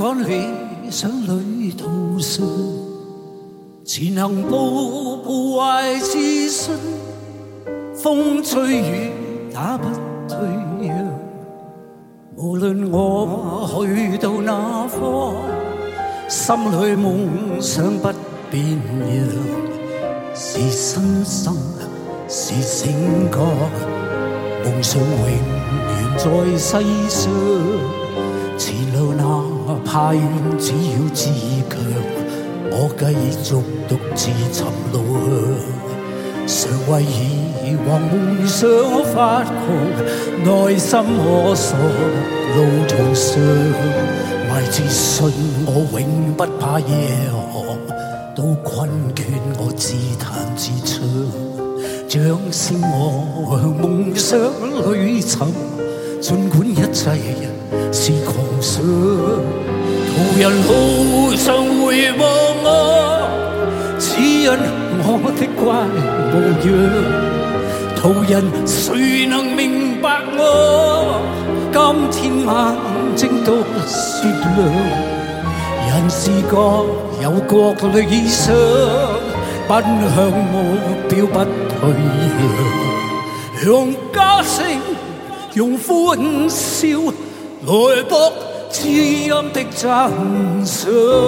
趕理想旅途上，前行步懷自信，風吹雨打不退讓。無論我去到哪方，心裏夢想不變樣。是新生，是醒覺，夢想永遠在世上。前路哪怕遠，只要自強，我繼續獨自尋路向。常為以往夢想發狂，內心摸索路途上，懷自信我永不怕夜航，到困倦我自彈自唱，掌聲我向夢想裏尋，儘管一切是狂想。途人路上回望我，指引我的乖模樣。途人誰能明白我？今天眼睛都雪亮。人是各有各理想，奔向目標不退讓。用歌聲，用歡笑來博知音的讚賞。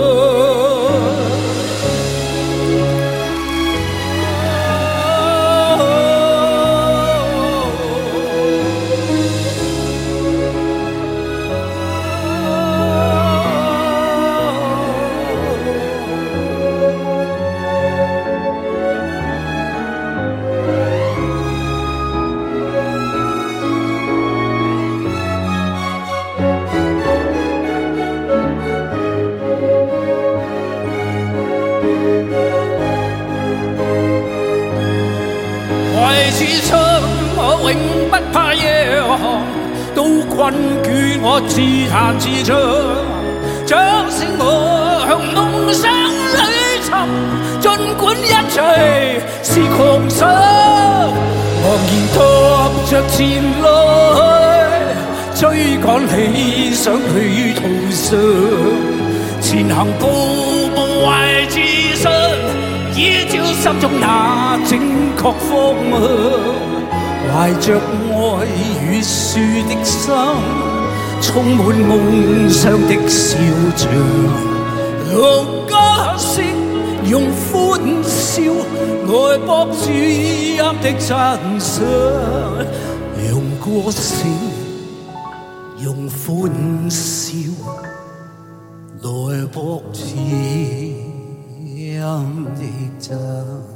懷自信我永不怕夜航，到困倦我自彈自唱，掌聲我向夢想裏尋，儘管一切是狂想，昂然踏着前來，追趕理想旅途上，前行步步懷自信，依照心中那正確方向，懷着愛與樹的心，充滿夢想的笑像。用歌聲，用歡笑來博主音的讚賞。用歌聲，用歡笑來博主音的讚。